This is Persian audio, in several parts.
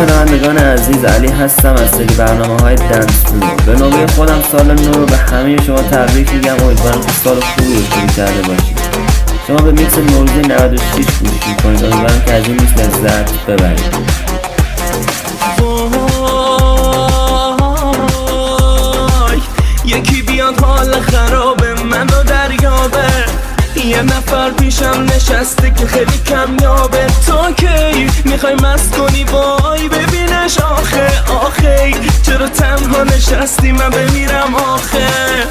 شنوندگان عزیز، علی هستم از سری برنامه‌های دنس فلو. به نوبه خودم سال نو رو به همه شما تبریک میگم. امیدوارم که سال خوبی رو شروع کرده باشید. شما به میکس نوروزی 96 گوش می‌کنید. امیدوارم که از این میکس لذت ببرید. یکی بیاد حال خرابه منو دریابه، یه نفر پیشم نشسته که خیلی کمیابه. تو کی میخوای مست کنی وای ببینش آخه چرا تنها نشستی من بمیرم آخه.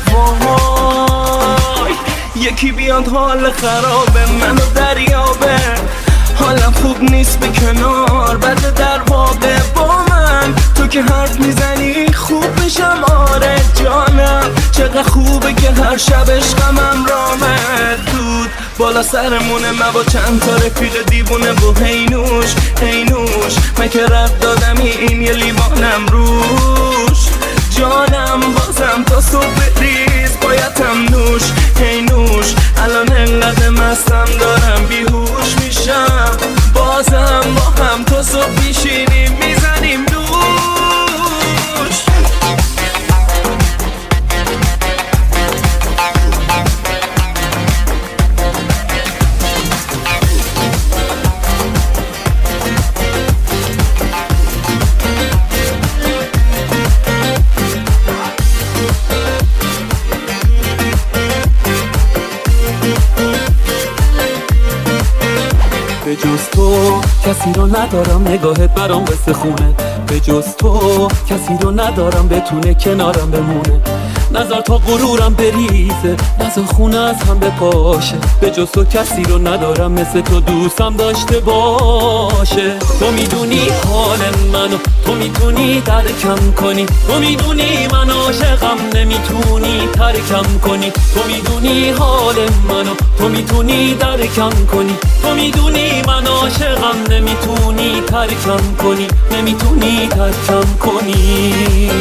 وای یکی بیاد حال خرابه منو دریابه، حالم خوب نیست به کنار بده در واقع با من. تو که حرف میزنی خوب میشم آره جانم، چقدر خوبه که هر شب عشقم رامه دود بالا سرمونه. من با چند تا رفیق دیوونه و هینوش من که رد دادم این یه لیوانم روش جانم. بازم تا صبح ریز بایدم نوش الان انقدر مستم دارم بیهوش میشم. بازم با هم تا صبح میشینیم میزنیم دوش. به جز تو کسی رو ندارم، نگاهت برام قصه خونه. به جز تو کسی رو ندارم بتونه کنارم بمونه. نظر تا غرورم بریزه، نظر خونه از هم بپاشه. به جز تو کسی رو ندارم مثل تو دوستم داشته باشه. تو میدونی حال منو، تو میتونی درکم کنی. تو میدونی من عاشقم نمیتونی ترکم کنی. تو میدونی حال منو، تو میتونی درکم کنی. تو میدونی من عاشقم نمیتونی ترکم کنی. نمیتونی ترکم کنی.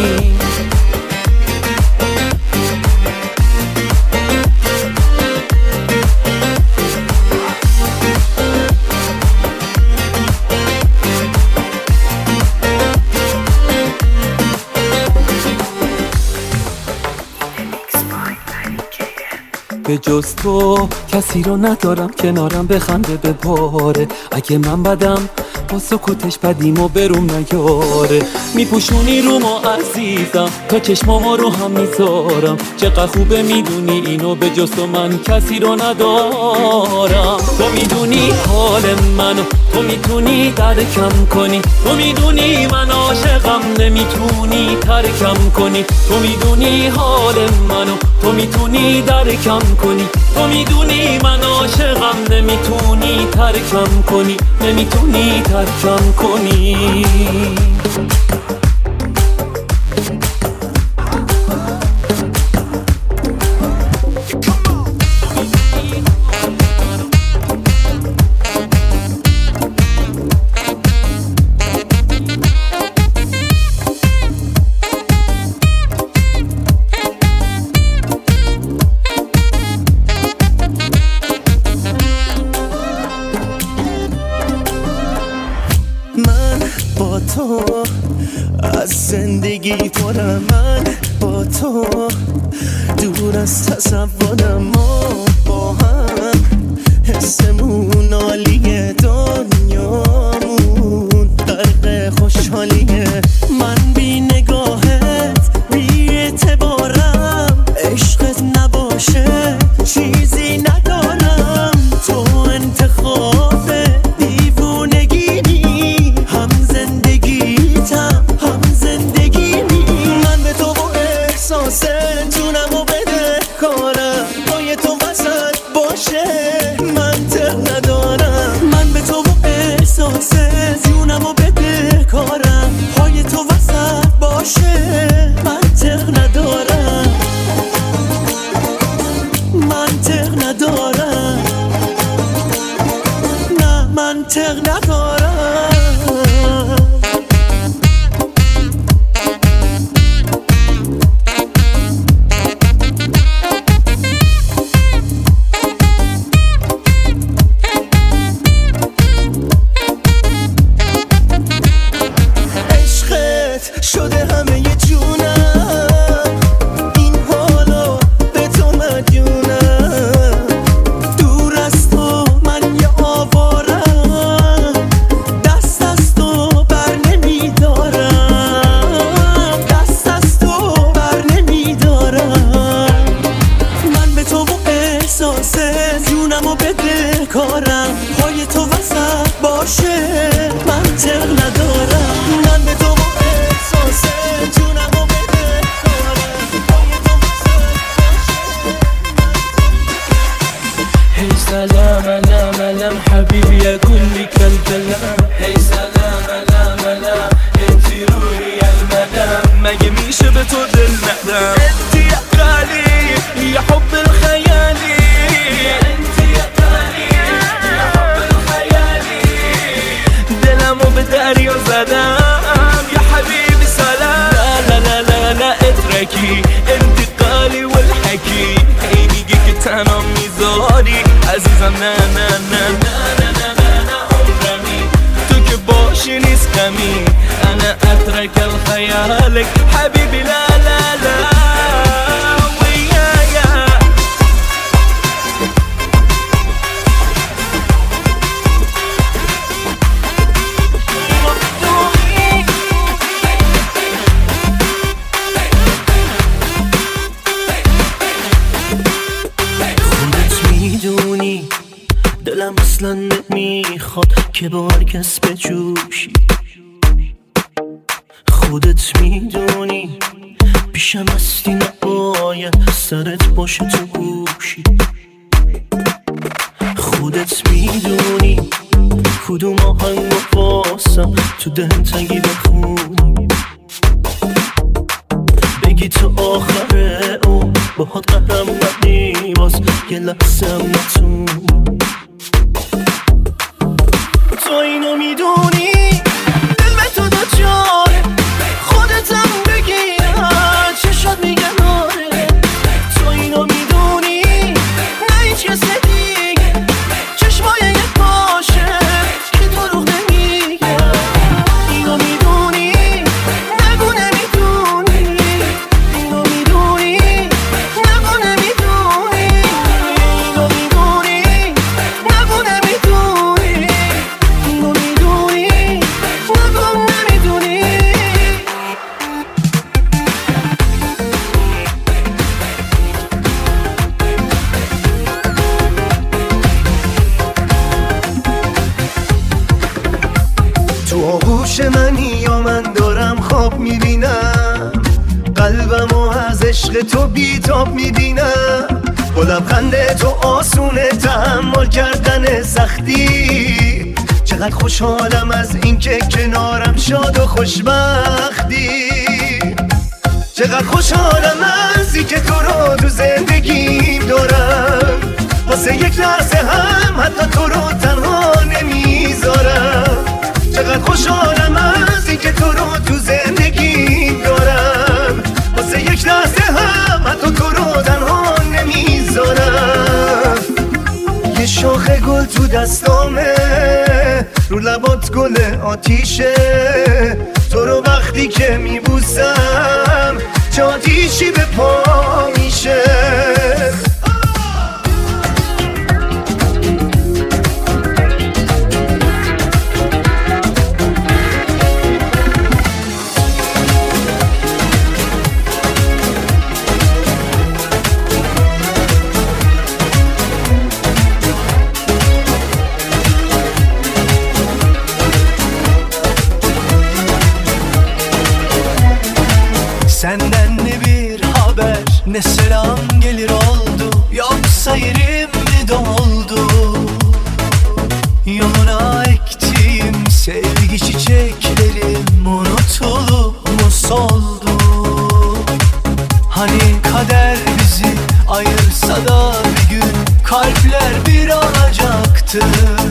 به جز تو کسی رو ندارم کنارم بخنده بباره. اگه من بدم با سکوتش بدیم و بروم نیاره. میپوشونی رو ما عزیزم تا چشماما رو هم میذارم. چقدر خوبه میدونی اینو، به جز تو من کسی رو ندارم. تو میدونی حال منو، تو میتونی درکم کنی. تو میدونی من عاشقم نمیتونی ترکم کنی. تو میدونی حال منو، تو میتونی درکم کنی. تو میدونی من عاشقم نمیتونی ترکم کنی. نمیتونی ترکم کنی. با تو از زندگی پرم، من با تو دور از تصورم. ما با هم حسمون عالیه، دنیامون غرق خوشحالیه. من بی نگاهت بی اعتبارم، عشقت نباشه چیزی ندارم. تو انتخاب دیوونگی، هم زندگیتم هم زندگیمی. من به تو با احساس جونمو بده کارم، پای تو وسط باشه منطق ندارم. من به تو با احساس جونمو بده کارم، پای تو وسط باشه منطق ندارم. منطق ندارم، نه منطق ندارم. الحكي انتقالي والحكي هی میگه که تنها میذاری عزیزم نه نه نه نه نه نه نه عمرمی تو که باشی نیست غمی انا اترك الخيالك حبيبي لا لا لا دلم اصلا نمیخواد که با هر کس بجوشی خودت میدونی پیشم هستی نباید سرت باشه تو گوشی خودت میدونی کدوم آهنگ واسم تو دهن تنگی بخونی بگی تو آخره او باهات قهرم ندی باز یه لحظه هم نتونی تو اینو میدونی دل به تو دچاره خودتم بگیرم چشات میگن آره تو اینو میدونی نه هیچ کس دیگه چشمای یه باشه که دروغ نمیگم اینو میدونی نگو نمیدونی اینو میدونی نگو نمیدونی اینو میدونی نگو نمیدونی اینو میدونی نگو نمیدونی تو آغوش منی یا من دارم خواب میبینم قلبمو از عشق تو بیتاب میبینم با لبخند تو آسونه تحمل کردن سختی چقدر خوشحالم از اینکه کنارم شاد و خوشبختی چقدر خوشحالم از اینکه تو رو تو زندگیم دارم واسه یک لحظه هم حتی تو رو تنها نمیذارم چقدر خوشحالم از اینکه تو رو تو زندگیم دارم واسه یک لحظه هم حتی تو رو تنها نمیذارم یه شاخ گل تو دستامه رو لبات گل آتیشه تو رو وقتی که میبوسم چه آتیشی به پا میشه Senden ne bir haber ne selam gelir oldu Yoksa yerim mi doldu Yoluna ektiğim sevgi çiçeklerim Unutulup mu soldu Hani kader bizi ayırsa da bir gün Kalpler bir olacaktı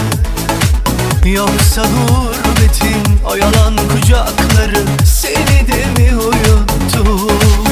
Yoksa gurbetin o yalan kucakları Seni de mi uyuttu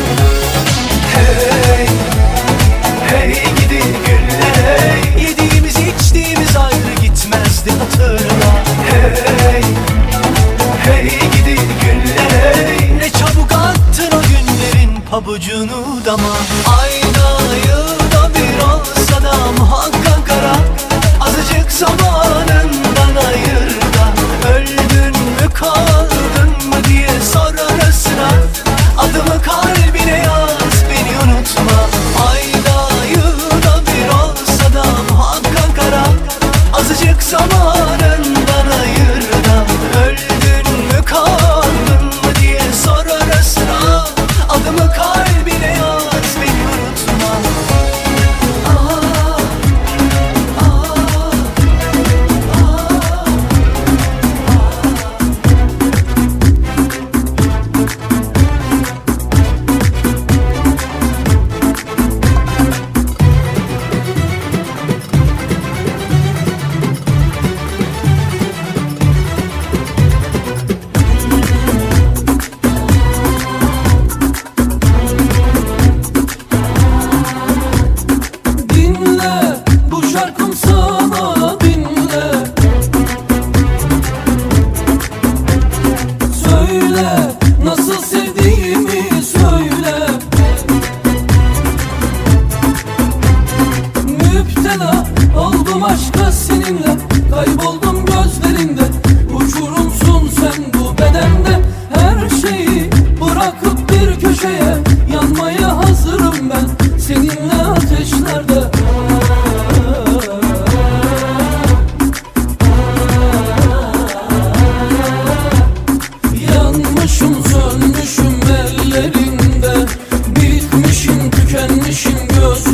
Hey, hey gidi günler hey Yediğimiz içtiğimiz ayrı gitmezdi hatırla Hey, hey gidi günler hey Ne çabuk attın o günlerin pabucunu dama Ayda yılda bir olsa da muhakkak ara Azıcık zamanından ayır da Öldün mü kaldın mı diye sor arasına Adımı kalbine yaz beni unutma Ayda yılda bir olsa da muhakkak ara Azıcık zamanından ayır da Öldün mü kaldın mı diye sor arasına Adımı kalbine yaz beni unutma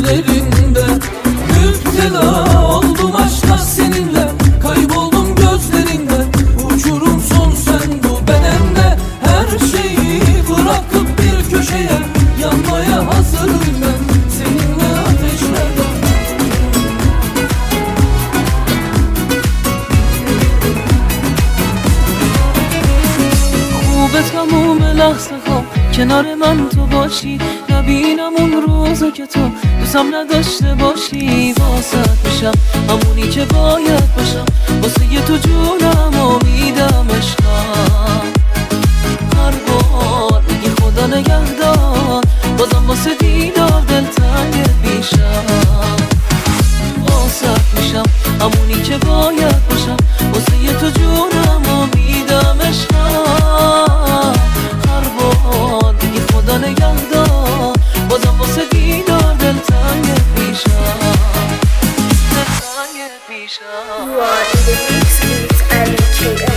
sözlerinde. Müptela oldum aşka seninle, kayboldum gözlerinde. Uçurum son sen bu bedende, her şeyi bırakıp bir köşeye yanmaya hazırım ben seninle ateşlerde. خوبه تموم لحظه ها کنار من تو باشی، نبینم اون روزو که تو دوستم نداشته باشی. واسه میشم همونی که باید باشم، واسه یه تو جونم و میدم عشقم. هر بار میگی خدا نگهدار، بازم واسه دیدار دلتنگ میشم. واسه میشم همونی که باید باشم، واسه یه تو جونم و میدم عشقم. هر بار میگی خدا نگهدار، بازم واسه دیدار دلتنگ میشم. دلتنگ میشم. You are in the mix with Ali KM.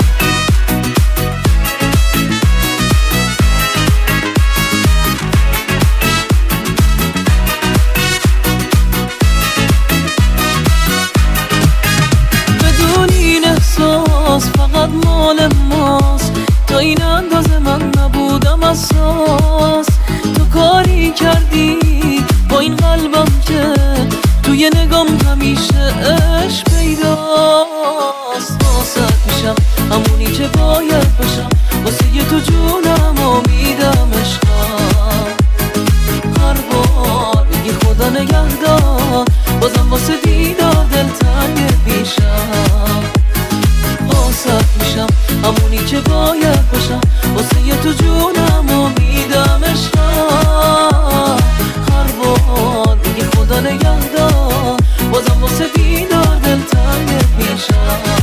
بدون این احساس فقط مال ماست، تا این اندازه من نبودم اساس. تو کاری کردی با این قلبم که توی نگام همیشه عشق پیداست. واسه میشم همونی که باید باشم، واسه یه تو جونم و میدم عشقم. هر بار میگی خدا نگهدار، بازم واسه دیدار دلتنگ میشم. واسه میشم همونی که باید باشم، واسه یه تو جونم و میدم عشقم. هر بار میگی خدا نگهدار، بازم واسه دیدار دلتنگ میشم.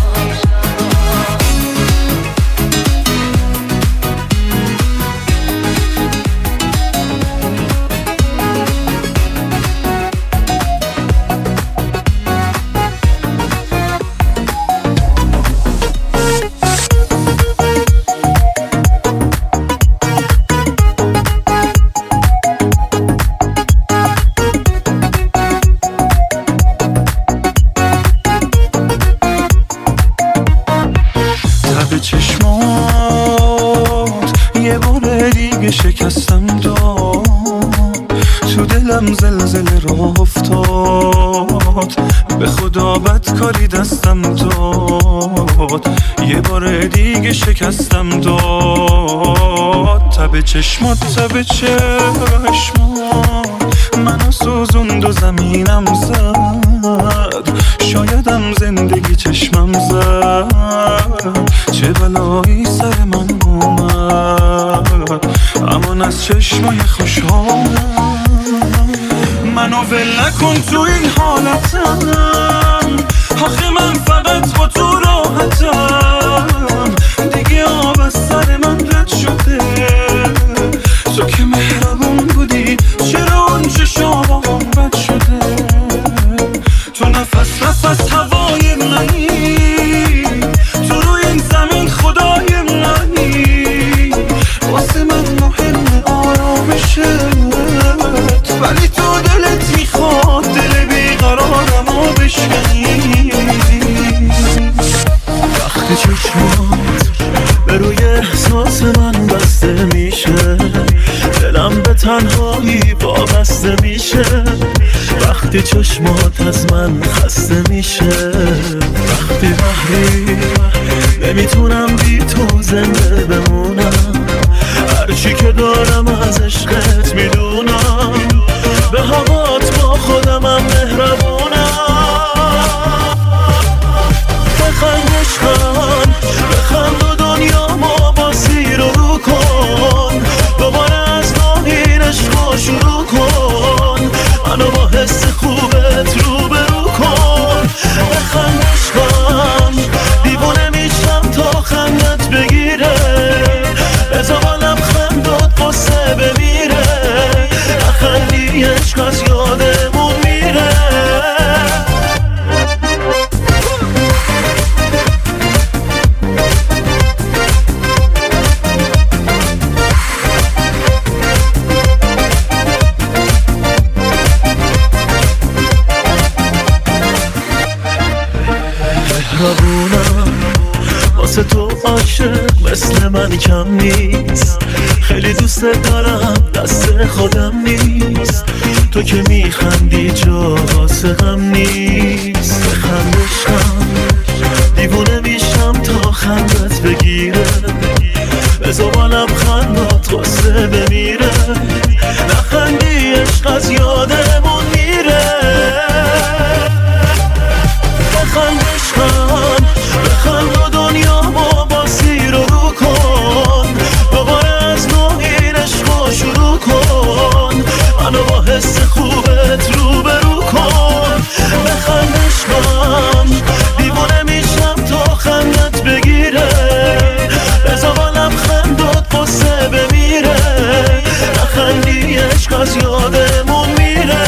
شکستم داد، تو دلم زلزله راه افتاد، به خدا بدکاری دستم داد. یه بار دیگه شکستم داد، تب چشمات تب چشمات منو سوزوند و زمینم زد. شایدم زندگی چشمم زد، چه بلایی سر من اومد، امان از چشمای خوشحالم. منو ول نکن تو این حالتم، آخه من فقط با تو راحتم. دیگه آب از سر من رد شده، تو که مهربون بودی، چرا اون چشام بد شده. تو نفس نفس هوای منی، تو روی این زمین خدای منی. واسه من مهم آرامشت، ولی تو دلت میخواد دل بیقرارمو بشکنی. وقتی چشمات به روی احساس من بسته میشه، دلم به تنهایی وابسته میشه. وقتی چشمات از من خسته میشه، وقتی بحری نمیتونم بی تو زنده بمونم. هرچی که دارم از عشقت میدونم، به هوات با خودمم مهربونم. بخند عشقم، بخند و دنیامو با سیر و رو کن. دوباره از نو این عشقو شروع کن، منو با حس خوبت رو به رو کن. بخند عشقم، دیوونه میشم تا خندت بگیره. بزا بالم خندت قصه بمیره، واسه تو عاشق مثل من کم نیست. خیلی دوست دارم دست خودم نیست. تو که میخندی جا واسه غم نیست. بخندشم دیوونه میشم تا خندت بگیره. بزوانم خندات واسه بمیره. نخندی عشق از یادمون میره. بخندشم بخند و دنیا با سیر و رو کن. دوباره از نو این عشق شروع کن. منو با حس خوبت روبرو کن. بخندشم دیوونه میشم تا خندت بگیره. بزوانم خندات واسه بمیره. نخندی عشق از یادمون میره.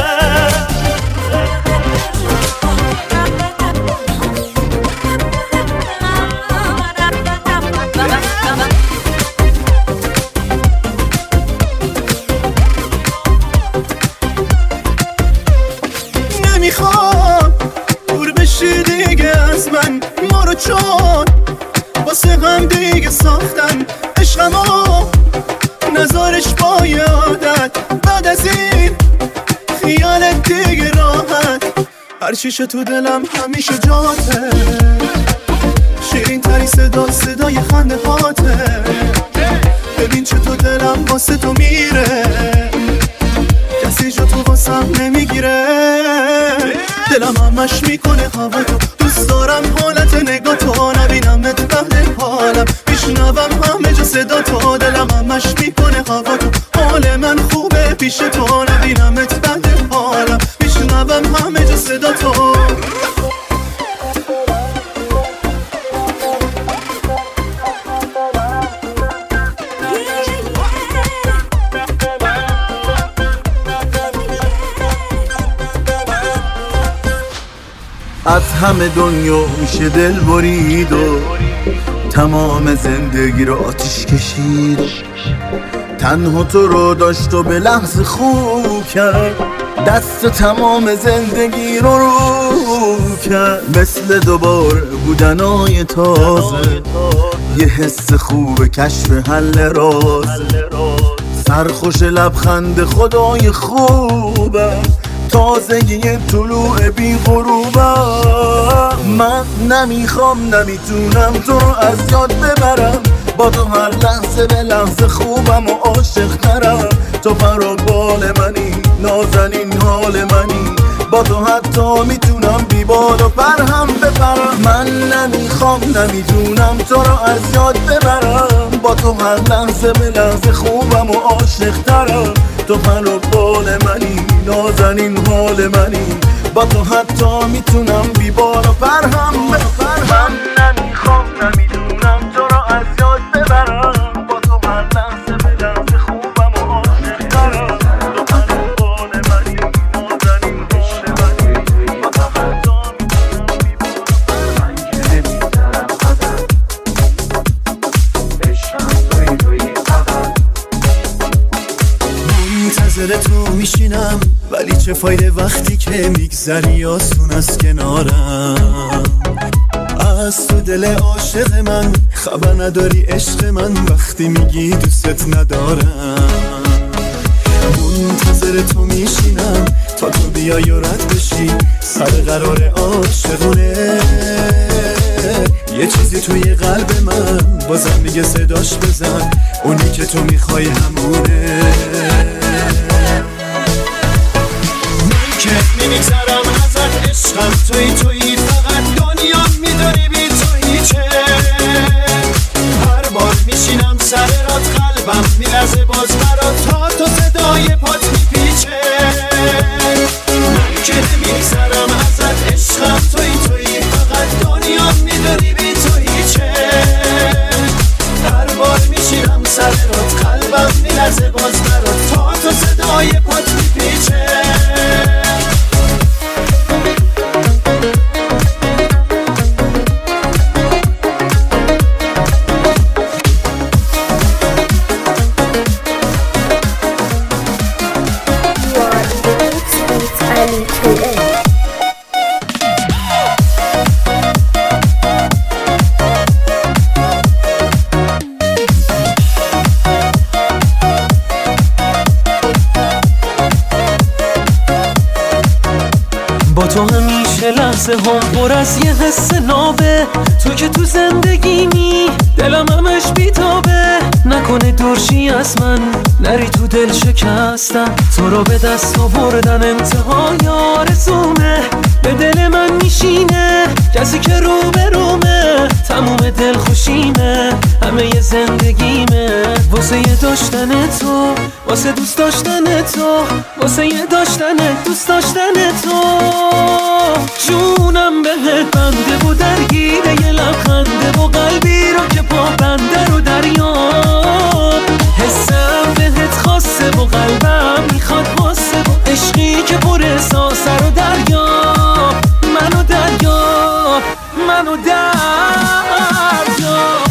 نمیخوام دور بشی دیگه از من، ما رو چون واسه هم دیگه ساختن. عشقمو نذارش با یادت. بعد از این خیالت دیگه راحت. هر شیشه تو دلم همیشه جاته. شیرین تری صدای خنده هاته. ببین چطور دلم واسه تو میره. کسی جا تو واسم نمیگیره. دلم همش میکنه هوا تو. دوست دارم حالت نگاه تو. نبینمت بعد حالم میشنوم همه جا صدا تو. دلم همش میکنه هوا تو. حال من خوبه پیش تو. نبینمت بعد حالم میشنوم همه جا صدا تو. از همه دنیا میشه دل برید و تمام زندگی رو آتیش کشید. تنها تو رو داشت و به لحظه خوب کرد. دست تمام زندگی رو کرد. مثل دوباره بودنای تازه. یه حس خوب کشف حل راز. سرخوش لبخند خدای خوبه. تازگی طلوع بی غروبم. من نمیخوام نمیتونم تو رو از یاد ببرم. با تو هر لحظه به لحظه خوبم و عاشق ترم. تو فرابال منی نازنین حال منی. با تو حتی میتونم بی بال و پر هم بپرم. من نمیخوام نمیتونم تو رو از یاد ببرم. با تو هر لحظه به لحظه خوبم و عاشق ترم. تو فرابال منی نازنین حال منی. با تو حتی میتونم بی بال و پر هم بپرم. من نمیخوام نمیتونم تو رو از یاد ببرم. با تو هر لحظه به لحظه خوبم و عاشق ترم. تو فرابال منی نازنین حال منی. با تو حتی میتونم بی بال و پر هم. من که نمیترم ازت. عشقم توی فقط. منتظر تو میشینم ولی چه فایده وقتی که میگذری آسون از کنارم. از تو دل عاشق من خبر نداری عشق من. وقتی میگی دوست ندارم. منتظر تو میشینم تا تو بیای و رد بشی. سر قرار عاشقونه. یه چیزی توی قلب من بازم میگه صداش بزن. اونی که تو میخوای همونه. نمیگذرم ازت عشقم توی فقط. دنیا میداری بی تو هیچه. هر بار میشینم سر رات قلبم میلرزه باز برات. تا تو صدای پات میپیچه. من که نمیگذرم ازت عشقم توی فقط. دنیا میداری بی تو هیچه. هر بار میشینم سر رات قلبم میلرزه باز برات. تا تو صدای پات میپیچه. با تو همیشه لحظه هم پر از یه حس نابه. تو که تو زندگیمی دلم همش بیتابه. نکنه دورشی از من نری تو دل شکستم. تو رو به دست آوردن انتهای آرزومه. به دل من میشینه کسی که رو به رومه. تموم دل خوشیمه همه ی زندگیمه. واسه یه داشتن تو، واسه دوست داشتن تو، واسه یه داشتن دوست داشتن تو. جونم بهت بنده و درگیره یه لبخنده و قلبی رو که پا بنده رو دریاب. حسم بهت خاصه و قلبم میخواد واسه و عشقی که پر احساسه رو دریاب. منو دریاب، منو دریاب.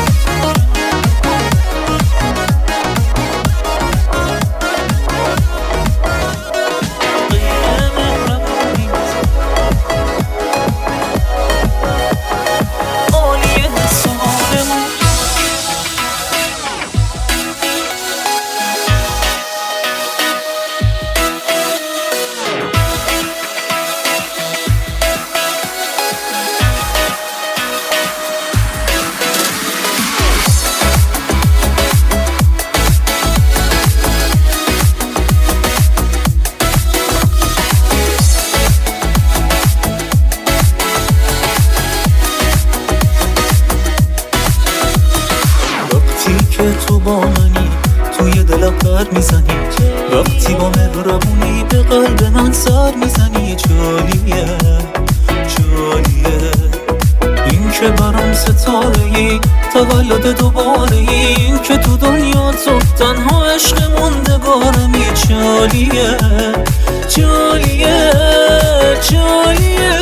تو با منی توی دلم پر میزنی. وقتی با مهربونی به قلب من سر میزنی. جالیه جالیه این که برام ستاره‌ای تولد دوباره‌ای. این که تو دنیا تو تنها عشق موندگارمی. جالیه جالیه جالیه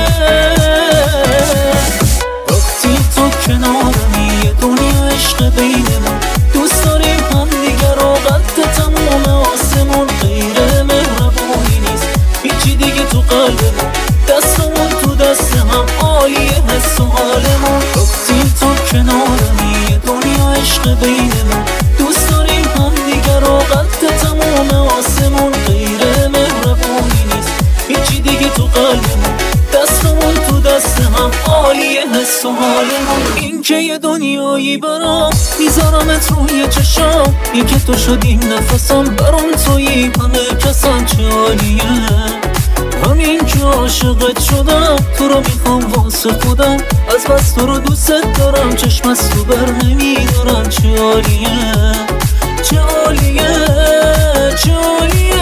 وقتی تو کنارمی. یه دنیا عشق بین ما. دوست داریم هم دیگر رو قد تموم آسمون. غیر مهربونی نیست هیچی دیگه تو قلب ما. دستمون تو دست هم عالیه حس و حالمون. وقتی تو کنارمی. یه دنیا عشق بین ما. دوست داریم هم دیگر رو قد تموم آسمون. غیر مهربونی نیست هیچی دیگه تو قلب ما. دستمون تو دست هم عالیه حس و حالمون. این که یه دنیایی برام میذارمت روی چشام. این که تو شدی نفسم برام تویی همه کسان. چالیه همین که عاشقت شدم. تو رو میخوام واسه خودم. از بس تو رو دوست دارم چشم از تو بر نمیدارم. چالیه چالیه چالیه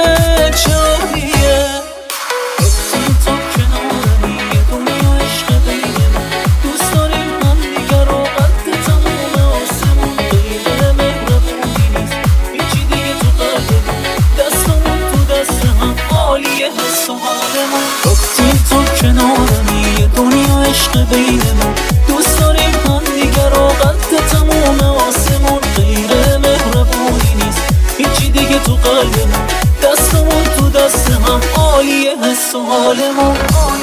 چالیه وقتی تو کنارمی. یه دنیا عشق بین ما. دوست داریم هم دیگر رو قد تموم آسمون. غیر مهربونی نیست هیچی دیگه تو قلب ما. دستمون تو دست هم عالیه حس و حالمون.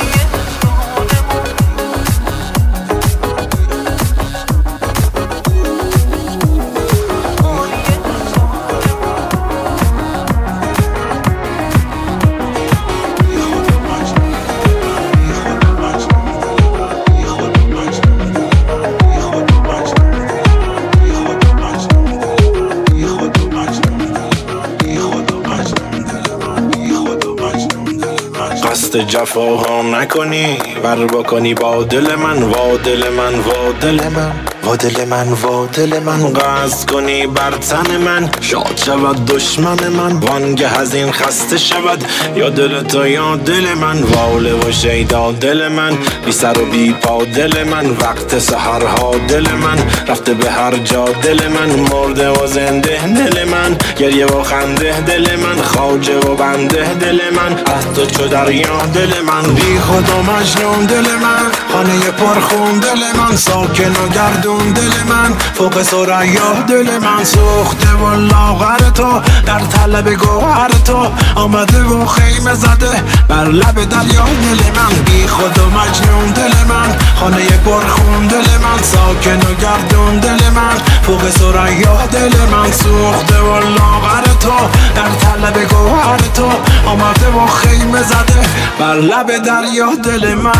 جفاها نکنی بر بکنی با دل من. وا دل من وا دل من وا دل من وا دل من. قصد کنی بر تن من شاد شود دشمن من. وانگه از این خسته شود یا دل تو یا دل من. واله و شیدا دل من بی سر و بی پا دل من. وقت سحرها دل من رفته به هر جا دل من. مرده و زنده دل من. گریه و خنده دل من. خواجه و بنده دل من. از تو چو دریا دل من. بی خود و مجنون دل من. خانه پرخون دل من. ساکن و گردون دل من. فوق ثریا دل من. سوخته و لاغر تو در طلب گوهر تو. آمده و خیمه زده بر لب دریا دل من. بی خود و مجنون دل من. خانه پرخون دل من. ساکن و گردون دل من. فوق ثریا دل من. سوخته و لاغر تو در طلب لب گوهر تو آمده و خیمه زده بر لب دریا دل من.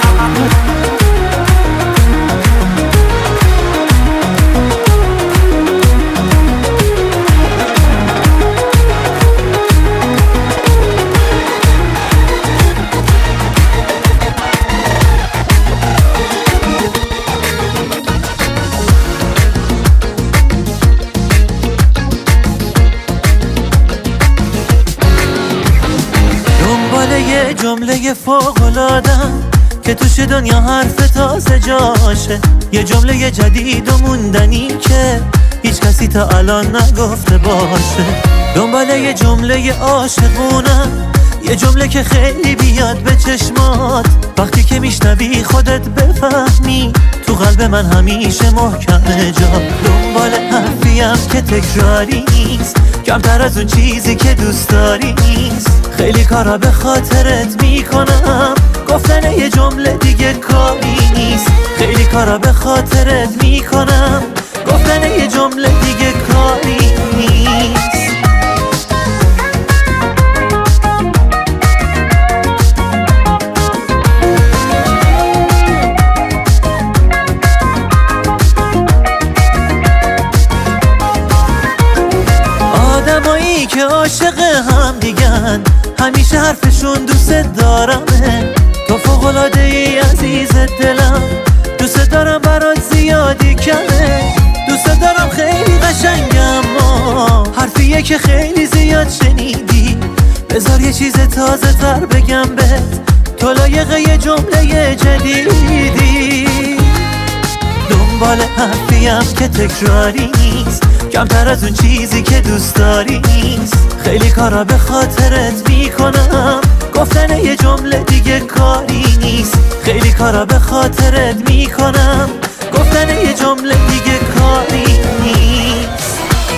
یه جمله فوق‌العاده‌ام که توش دنیا حرف تازه جاشه، یه جمله جدید و موندنی که هیچ کسی تا الان نگفته باشه. دنبال یه جمله عاشقونم، یه جمله که خیلی بیاد به چشمات، وقتی که میشنوی خودت بفهمی تو قلب من همیشه محکمه جا. دنبال حرفیم که تکراری نیست، کمتر از اون چیزی که دوست داری نیست. خیلی کارا به خاطرت میکنم، گفتن یه جمله دیگه کاری نیست. خیلی کارا به خاطرت میکنم، گفتن یه جمله دیگه کاری نیست. آدمایی که عاشق هم دیگن همیشه حرفشون دوست دارمه. تو فوق‌العاده ای عزیز دلم، دوست دارم برات زیادی کمه. دوست دارم خیلی قشنگم، حرفیه که خیلی زیاد شنیدی. بذار یه چیز تازه تر بگم بهت، تو لایق یه جمله جدیدی. دنبال حرفیم که تکراری نیست، کمتر از اون چیزی که دوست داری نیست. خیلی کارا به خاطرت میکنم، گفتن یه جمله دیگه کاری نیست. خیلی کارا به خاطرت میکنم، گفتن یه جمله دیگه کاری نیست.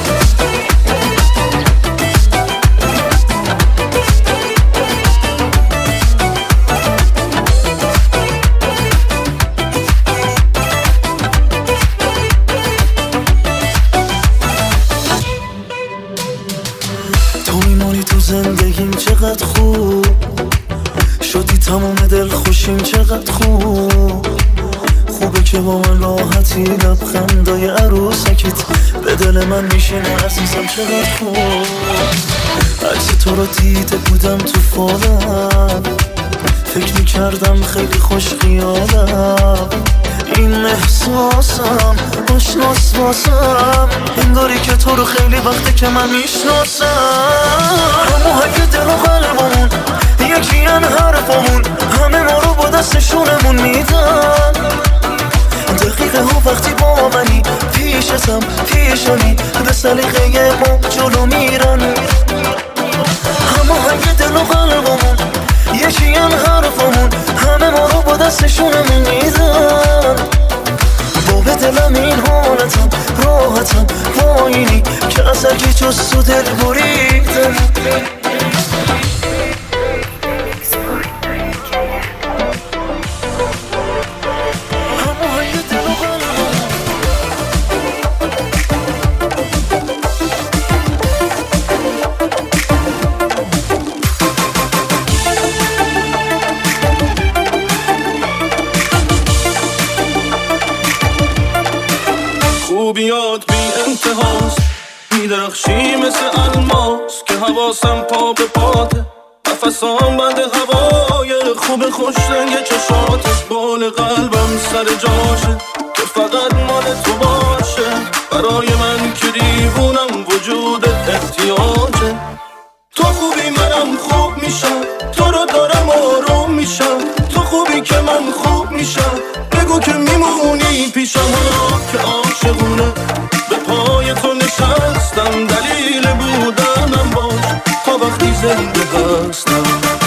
زندگیم چقدر خوب شدی، تمام دل خوشیم چقدر خوبه که با من راحتی لبخندای عروسکیت به دل من میشینه عزیزم چقدر خوب. عکس تو رو دیده بودم تو فالم، فکر میکردم خیلی خوش خیالم. این احساسم آشناس واسم، انگاری که تو رو خیلی وقته که من میشناسم. همه دل و قلبمون یکی ان حرفمون، همه ما رو با دستشونمون میدن. دقیقه ها وقتی با منی پیشتم پیشمی، به سلیقه ما جلو میرن. همه دل و قلبمون یکی ان حرفمون، همه ما رو با دستشونمون میدن. با به دلم این حالتم راحتم پایینی که از اگه جز تو دل بریدم. خوبیات بی انتهاست، میدرخشی مثل الماس که حواسم پا به پاته. نفسام بند هوای خوب خوش رنگ چشاته. بال قلبم سر جاشه که فقط مال تو باشه. برای من که دیوونم وجود احتیاجه. تو خوبی منم خوب میشم، تو رو دارم آروم میشم. تو خوبی که من خوب میشم، بگو که میمونی پیشم. که عاشقونه به پای تو نشستم، دلیل بودنم باش تا وقتی زنده هستم.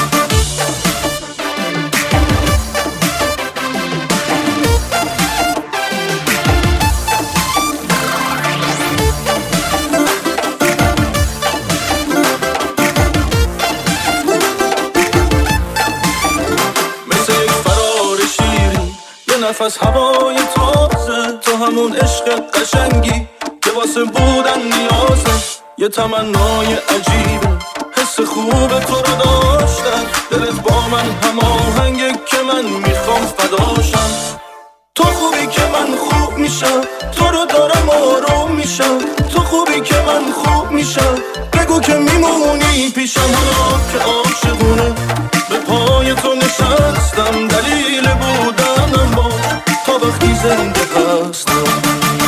نفس هوای تازه، تو همون عشق قشنگی که واسه بودن نیازه. یه تمنای عجیبه حس خوب تو رو داشتم، دلت با من هماهنگه که من میخوام فداشم. تو خوبی که من خوب میشم، تو رو دارم آروم میشم. تو خوبی که من خوب میشم، بگو که میمونی پیشم. حالا که عاشقونه به پای تو نشستم، دلیل بودنم باش تا وقتی زنده هستم.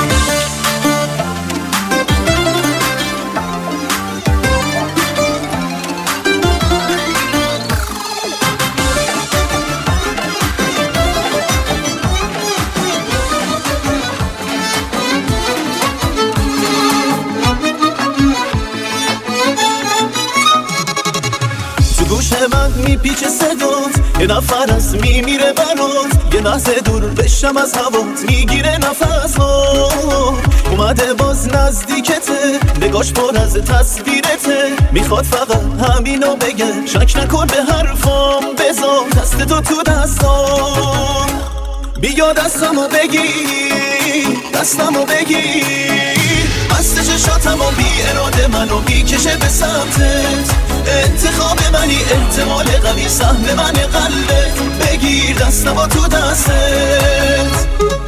من میپیچه صدات، یه نفر از میمیره برات، یه لحظه دور بشم از هوات، میگیره نفسات. اومده باز نزدیکته، نگاش پر از تصویرته، میخواد فقط همینو بگه، شک نکن به حرفام، بذار دست تو دستام. بیا دستمو بگیر، دستمو بگیر، بسته چشاتم و بی اراده منو میکشه به سمتت. انتخاب منی، احتمال قوی، سهم من قلبت. بگیر دستم و تو دستت.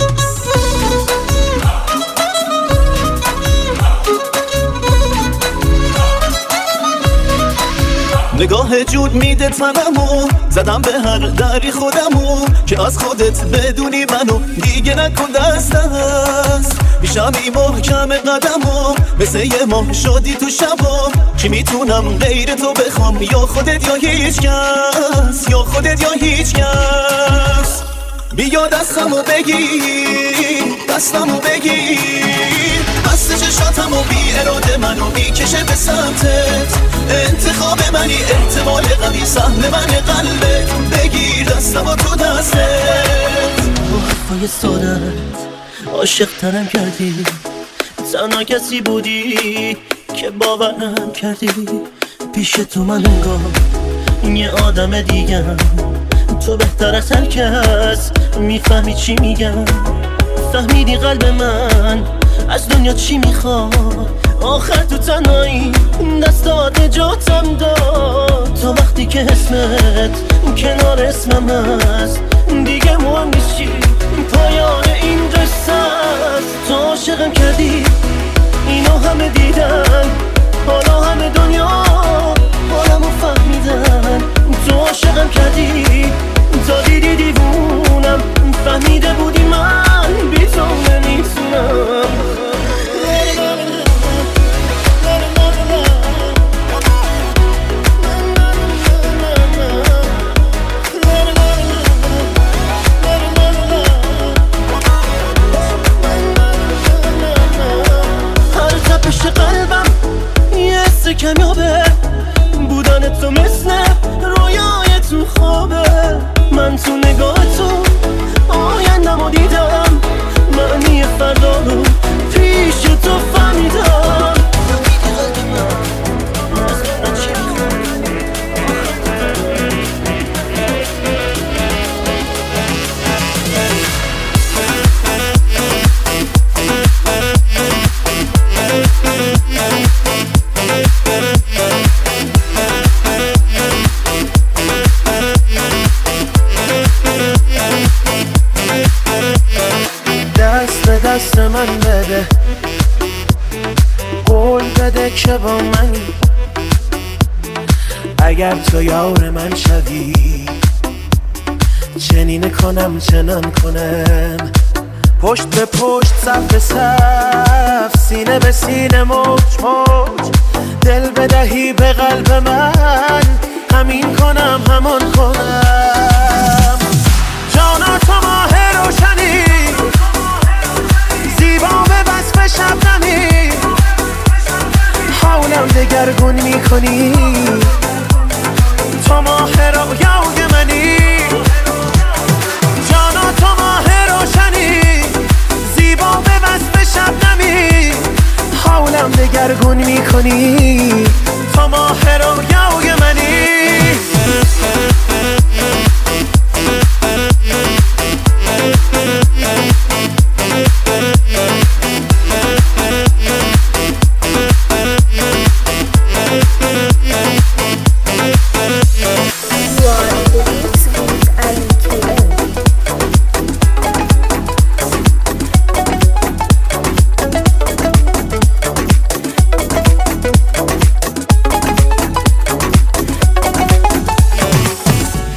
نگاه جود میده تنمو، زدم به هر دری خودمو، که از خودت بدونی منو دیگه نکن دست دست. میشم این محکم قدمو، مثل یه ماه شدی تو شبا. چی میتونم غیر تو بخوام، یا خودت یا هیچ کس، یا خودت یا هیچ کس. بیا دستمو بگیر، دستمو بگیر، بسته چشاتم و بی اراده منو میکشه به سمتت. انتخاب منی، احتمال قوی، سهم من قلبت. بگیر دستم و تو دستت. با حرفای سادت عاشق ترم کردی، تنها کسی بودی که باورم کردی. پیش تو من انگار یه آدم دیگم، تو بهتر از هر کس میفهمی چی میگم. فهمیدی قلب من از دنیا چی میخواد، آخر تو تنهایی دستات نجاتم داد. تا وقتی که اسمت کنار اسمم هست، دیگه مهم نیست چی پایان این قصه است. تو عاشقم کردی، اینو همه دیدن، حالا همه دنیا حالمو فهمیدن. تو عاشقم کردی، تا دیدی دیوونم، فهمیده بودی من بی تو نمیتونم. هر تپش قلبم یه حس کمیابه، بودن تو مثل رویای تو خوابه. من تو نگاه تو آیندمو دیدم، معنی فردا رو پیش تو فهمیدم. دست من بده، قول بده که با منی. اگر تو یار من شوی، چنین کنم چنان کنم. پشت به پشت، صف به صف، سینه به سینه، موج موج. دل بدهی به قلب من، همین کنم همان کنم. جانا تو ماه روشنی، زیبا به وصف شبنمی. حولم دگرگون میکنی، تو ماه رویای منی. جانا تو ماه روشنی، زیبا به وصف شبنمی. حولم دگرگون میکنی، تو ماه رویای منی.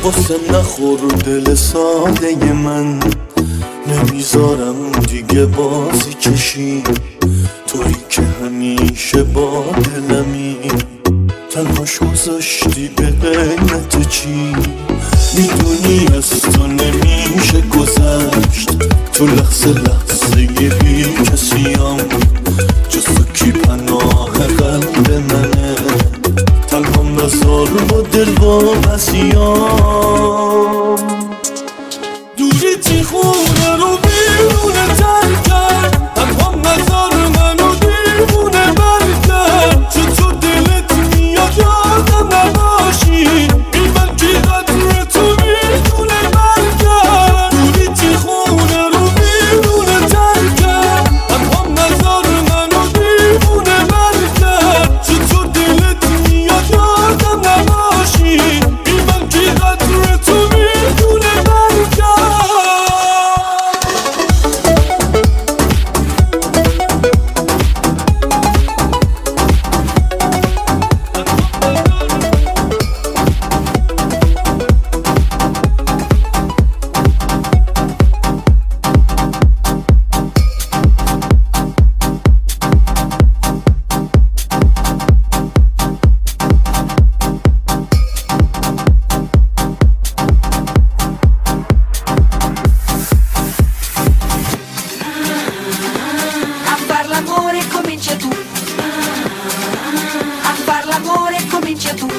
قصه نخور دل ساده من، نمیذارم دیگه بازی کشی، تویی که همیشه با دلمی، تنهاش گذاشتی به قیمت چی؟ میدونی از تو نمیشه گذشت، تو لحظه لحظه بی کسیم، جز تو کی پناه قلب منه، تنهام نزار با دل وابسیام. دوری تی خونه رو بیرونه تر کرد، تنهام نزار منو دیوونه بر کرد، چون تو دلت میاد یادم نباشی، بی من کی قدر تو میدونه بر کرد. دوری تی خونه رو بیرونه تر کرد، تنهام نزار منو دیوونه بر کرد، چون تو دلت میاد یادم نباشی، بی من کی قدر تو میدونه بر کرد. A far l'amore comincia tu, a far l'amore comincia tu.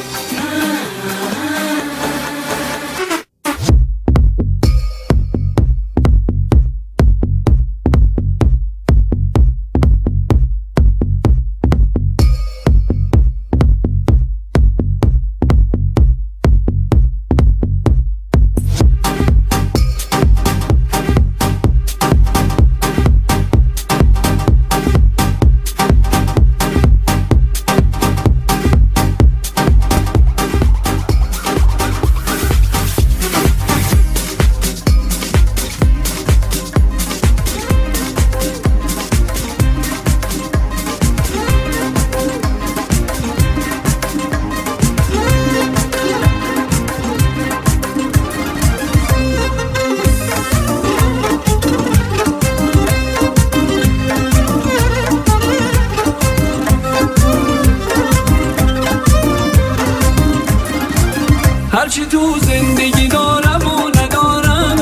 هرچی تو زندگی دارم و ندارم،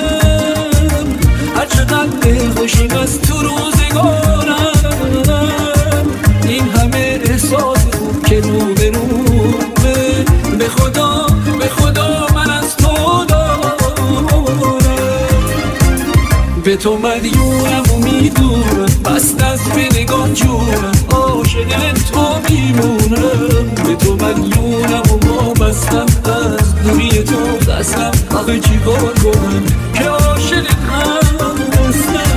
هر چقدر دلخوشی از تو روزگارم، این همه احساس خوب که رو به رومه، به خدا من از تو دارم، به تو مدیونم و میدونم، بست از به نگاه جونم، عاشق تو میمونم، به تو مدیونم و وابستم، از دوری تو دستم، آخه چی کار کنم که عاشق هستم.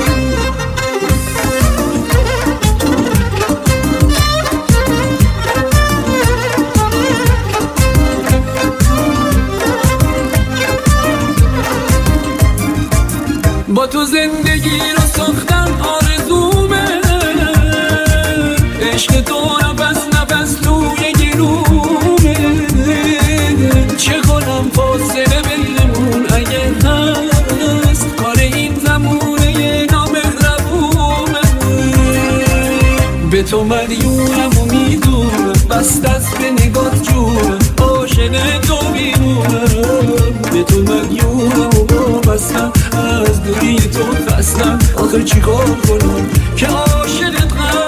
با تو زندگی رو ساختم آرزومه، عشق تو نفس توی گلومه، چه کنم فاصله بینمون اگه هست، کار این زمونه نامهربونه، به تو مدیونم و میدونم، بست از به نگاه جونم، عاشق تو میمونم، به تو مدیونم و وابستم، از دوری تو خستم، آخر چی کار کنم که عاشقت هستم.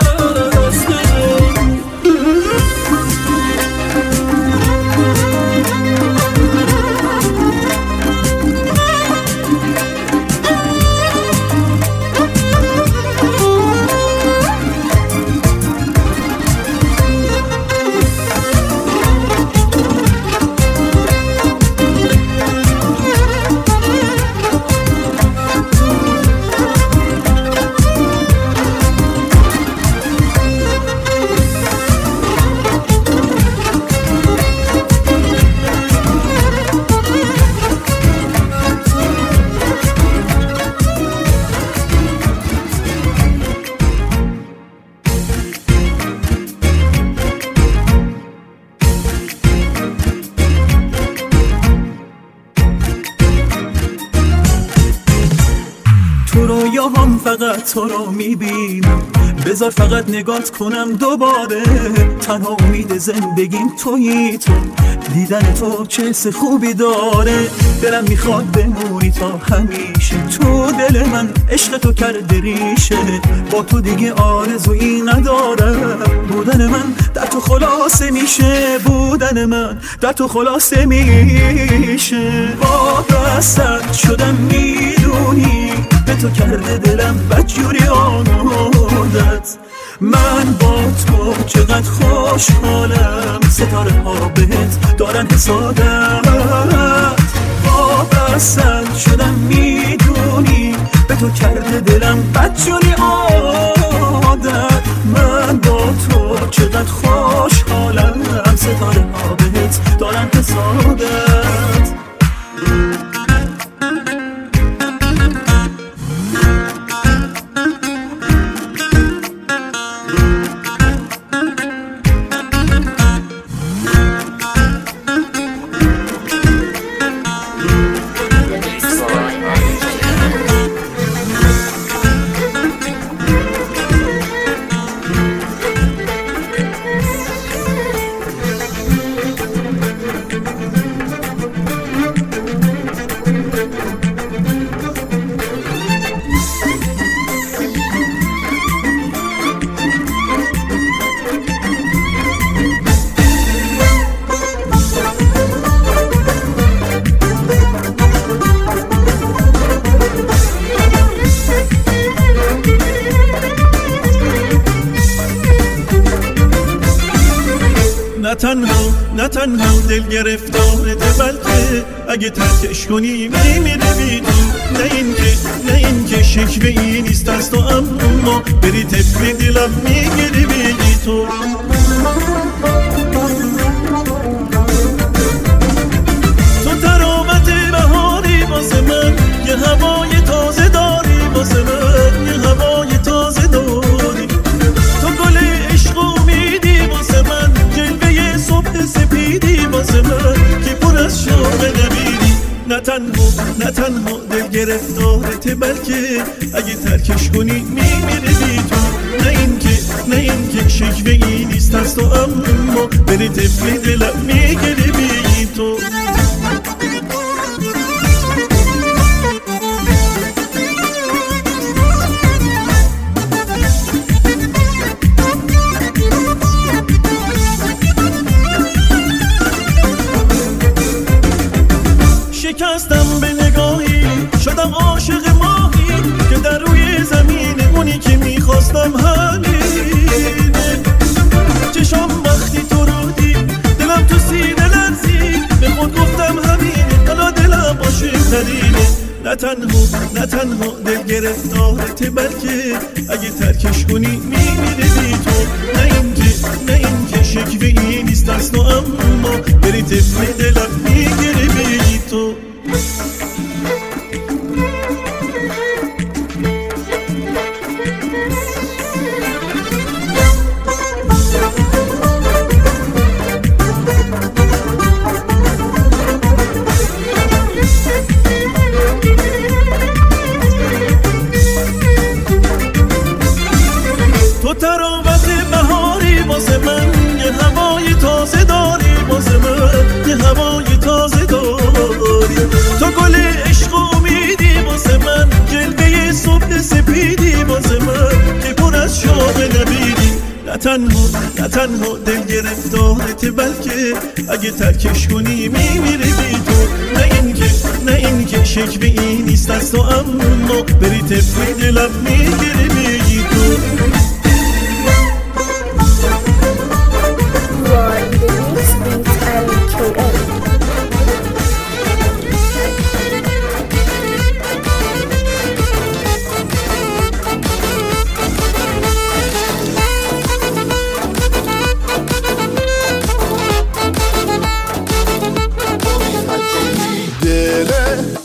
نگاهم فقط تو رو میبینم، بذار فقط نگات کنم دوباره. تنها امید زندگیم تویی تو، دیدن تو چه حس خوبی داره. دلم میخواد بمونی تا همیشه تو دل من، عشق تو کرده ریشه. با تو دیگه آرزویی ندارم، بودن من در تو خلاصه میشه، بودن من در تو خلاصه میشه. وابستت شدم میدونی، به تو کرده دلم بدجوری آمودت. من با تو چقدر خوشحالم، ستاره ها بهت دارن حسادت. وابستت شدم میدونی، به تو کرده دلم بدجوری عادت. من با تو چقدر خوشحالم، ستاره ها بهت دارن حسادت. نه تنها دل گرفتارته، بلکه اگه ترکش کنی میمیره بی تو. نه اینکه شکوه ای نیست از تو، اما بری طفل دلم میگیری بی تو. تو ترامت بهاری واسه من، یه هوای تازه داری واسه من، یه هوای تازه داری. تو گل عشق امیدی واسه من، جلوه صبح سپیدی واسه من که پر از شوق نبیدی. نه تنها دل گرفتارته، بلکه اگه ترکش کنی میمیره بی تو. نه اینکه شکوه ای نیست از تو، اما بری طفل دلم میگیره بی تو. شکستم به نگاهی، شدم عاشق ماهی که در روی زمین، اونی که میخواستم همینه. چشم وقتی تو رو دید، دلم تو سینه لرزید، به خود گفتم همینه، حالا دلم عاشق ترینه. نه تنها دل گرفتارته، بلکه اگه ترکش کنی میمیره بی تو. نه اینکه شکوه ای نیست از تو، اما بری طفل دلم میگیره بی تو. تو تراوت بهاری واسه من، یه هوای تازه داری واسه من، یه هوای تازه داری. تو گل عشق امیدی واسه من، جلوه صبح سپیدی واسه من که پر از شوق نبیدی. نه تنها دل گرفتارته، بلکه اگه ترکش کنی میمیره بی تو. نه اینکه شکوه ای نیست از تو، اما بری طفل دلم میگیره بی تو.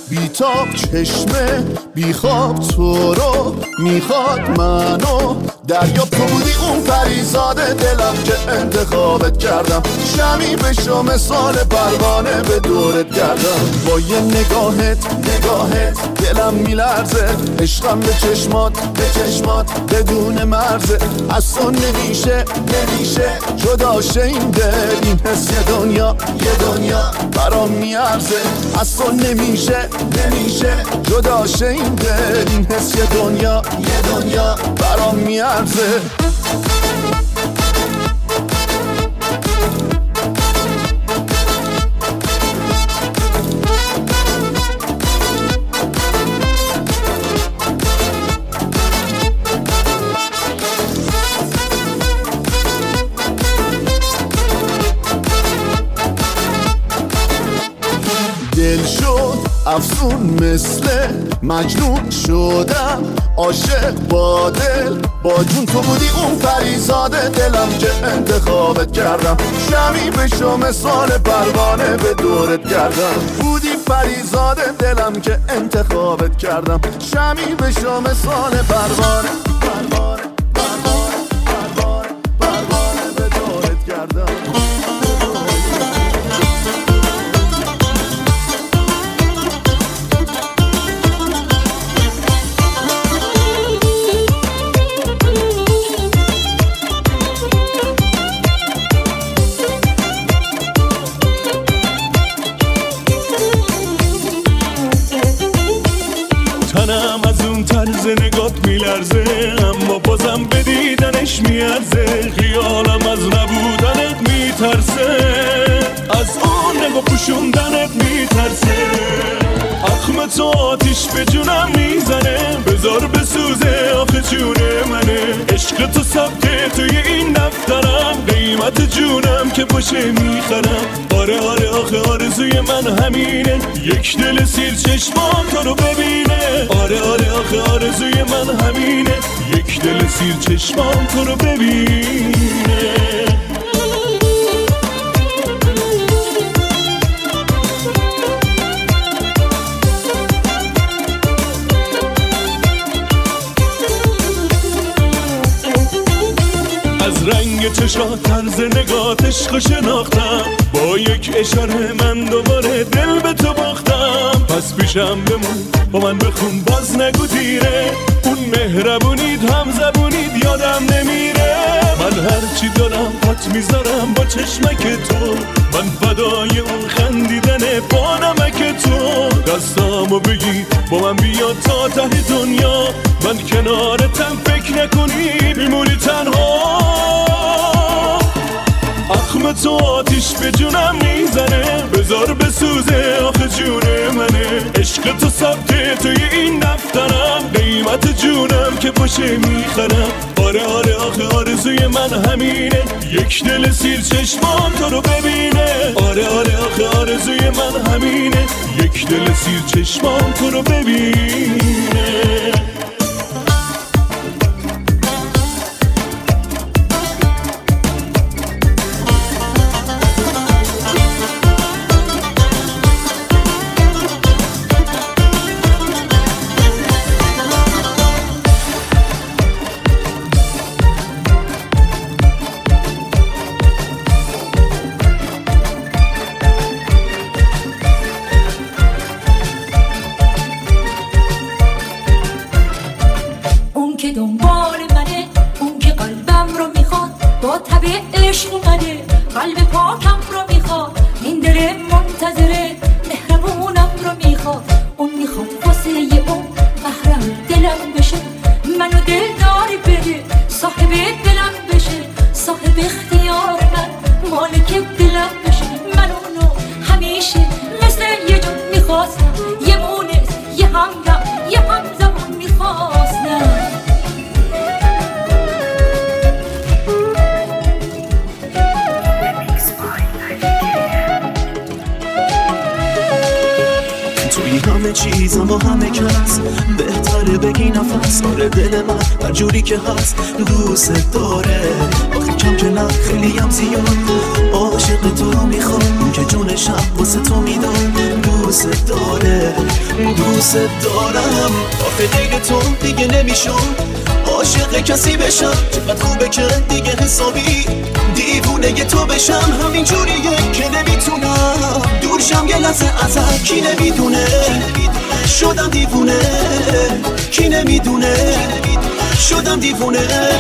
بیتاب چشمه بیخواب تو رو میخواد منو دریا تو بودی اون پریزاد دلم که انتخابت کردم شمی بشو مثال پروانه به دورت کردم با یه نگاهت دلم میلرزه عشقم به چشمات بدون مرزه از تو نمیشه جدا شه این دل این حس یه دنیا برام میارزه از تو نمیشه جدا شه این دل این حس یه دنیا برام میارزه دل شد افسون مثل مجنون شدم عاشق با دل با جون تو بودی اون پریزاد دلم که انتخابت کردم شمی بشو مثال پروانه به دورت کردم بودی پریزاد دلم که انتخابت کردم شمی بشو مثال پروانه به دورت کردم تنم از اون طرز نگات میلرزه اما بازم به دیدنش میارزه خیالم از نبودنت میترسه از اون نگاه پوشوندنت میترسه اخم تو آتیش به جونم میزنه بذار بسوزه آخه جون منه عشق تو ثبته توی این دفترم قیمت جونم که باشه میخرم آره آخه آرزوی من همینه یک دل سیر چشمان تو رو ببینه آره آخه آرزوی من همینه یک دل سیر چشمان تو رو ببینه از رنگ چشات طرز نگات عشق شناختم با یک اشاره من دوباره دل به تو باختم پس پیشم بمون با من بخون باز نگو دیره اون مهربونید هم زبونید یادم نمیره من هرچی دارم پات میذارم با چشمک تو من فدای اون خندیدن با نمک تو دستامو بگی با من بیا تا ته دنیا من کنارتم فکر نکنی میمونی تنها اخم تو آتیش به جونم میزنه بذار بسوزه آخه جون منه عشق تو ثبته توی این دفترم قیمت جونم که باشه میخرم آره آخه آرزوی من همینه یک دل سیر چشمان تو رو ببینه آره آخه آرزوی من همینه یک دل سیر چشمان تو رو ببینه قلب پاکم رو میخواد این دل منتظره مهربونم رو میخواد اون میخواد واسه اون محرم دلم بشه منو دلداری بده صاحب دلم بشه صاحب اختیار من مالک دلم بشه من اونو همیشه مثل یه جون میخواستم یه مونس یه همدم یه همزمان میخواستم همه چیزم با همه کس بهتره بگی نفس آره دل من هر جوری که هست دوست داره آخه کم که نه خیلی هم زیاد عاشق تو رو میخوام که جونشم واسه تو میدم دوست داره دوست دارم آخه دیگه تو دیگه نمیشم عاشق کسی بشم چقدر خوبه که دیگه حسابی دیوونه تو بشم همین جوریه که نمیتونم دورشم یه لحظه ازت کی نمیدونه شدم دیوونه کی نمیدونه شدم دیوونه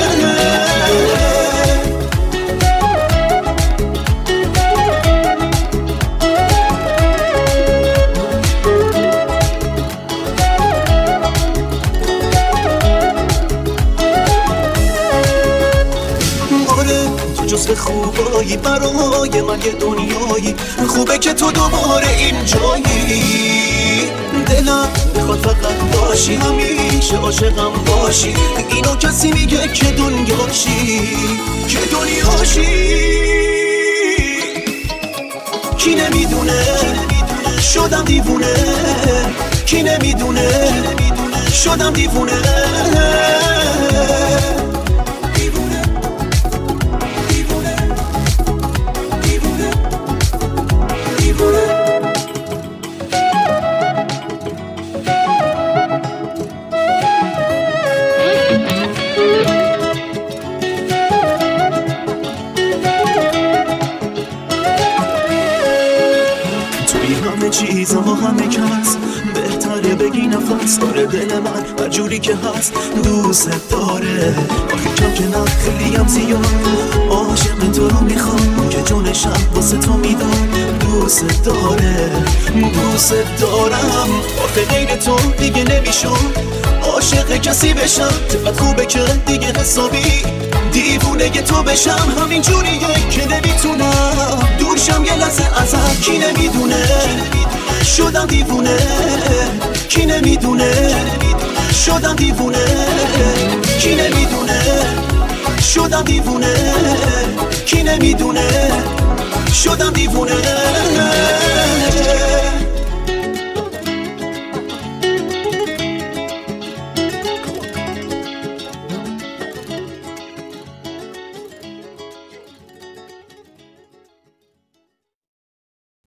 جز خوبایی برای من یه دنیایی خوبه که تو دوباره اینجایی دلم بخواد فقط باشی همیشه عاشقم باشی اینو کسی میگه که دنیاشی که دنیاشی کی نمیدونه شدم دیوونه کی نمیدونه شدم دیوونه چیزا همه کس بهتره بگی نفس داره دل من هر جوری که هست دوست داره آخه کم که نه خیلی هم زیاد عاشق تو رو میخوام که جونشم واسه تو میدم دوست داره دوست دارم آخه غیر تو دیگه نمیشم عاشق کسی بشم چقدر خوبه که دیگه حسابی دیوونه تو بشم همین جوریه که نمیتونم دورشم یه لحظه ازت کی نمیدونه شدم دیوونه کی نمیدونه شدم دیوونه کی نمیدونه شدم دیوونه کی نمیدونه شدم دیوونه